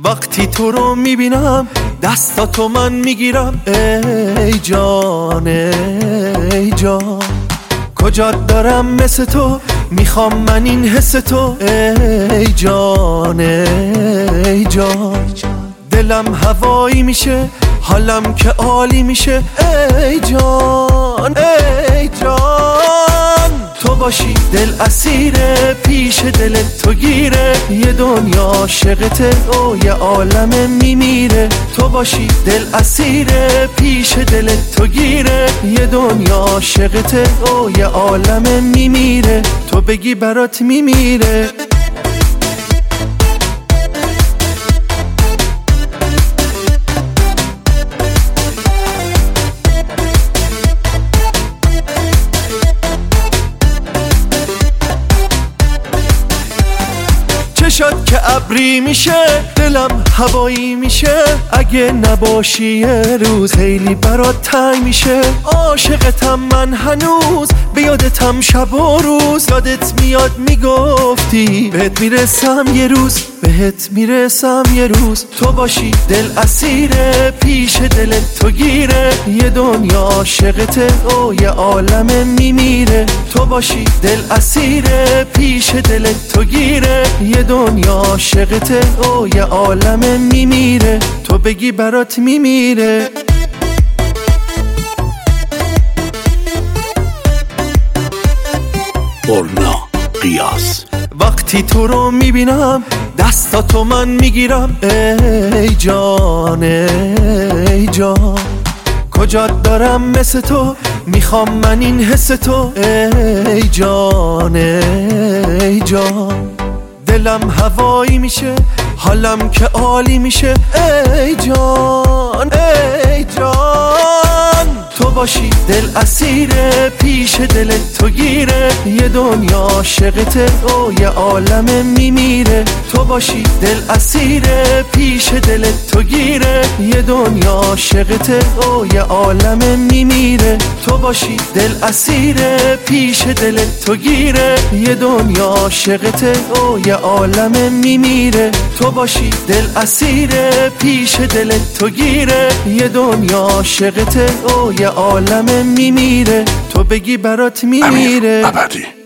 وقتی تو رو میبینم دستاتو من میگیرم. ای جان ای جان کجات دارم مثل تو، میخوام من این حس تو. ای جان ای جان دلم هوایی میشه، حالم که عالی میشه. ای جان ای جان تو باشی دل اسیره، پیش دلت تو گیره. یه دنیا عاشقته و یه عالم میمیره. تو باشی دل اسیره، پیش دلت تو گیره. یه دنیا عاشقته و یه عالم میمیره. تو بگی برات میمیره. چشات که ابری میشه، دلم هوایی میشه. اگه نباشی یه روز خیلی برات تنگ میشه. عاشقتم من هنوز، به یادتم شب و روز. یادت میاد میگفتی بهت میرسم یه روز، بهت میرسم یه روز. تو باشی دل اسیره، پیش دلت تو گیره. یه دنیا عاشقته و یه عالم میمیره. تو باشی دل اسیره، پیش دلت تو گیره. یه دنیا عاشقته و یه عالم میمیره. تو بگی برات میمیره. برنا قیاس. وقتی تو رو میبینم دستاتو من میگیرم. ای جان ای جان کجات دارم مثل تو، میخوام من این حس تو. ای جان ای جان دلم هوایی میشه، حالم که عالی میشه. ای جان ای جان تو باشی دل اسیره، پیش دلت تو گیره. یه دنیا عاشقته و یه عالم میمیره. تو باشی دل اسیره، پیش دلت تو گیره. یه دنیا عاشقته و یه عالم میمیره. تو باشی دل اسیره، پیش دلت تو گیره. یه دنیا عاشقته و یه عالم میمیره. تو باشی دل اسیره، پیش دلت تو گیره. یه دنیا عاشقته و یه عالم میمیره. تو بگی برات میمیره. امیر ابدی.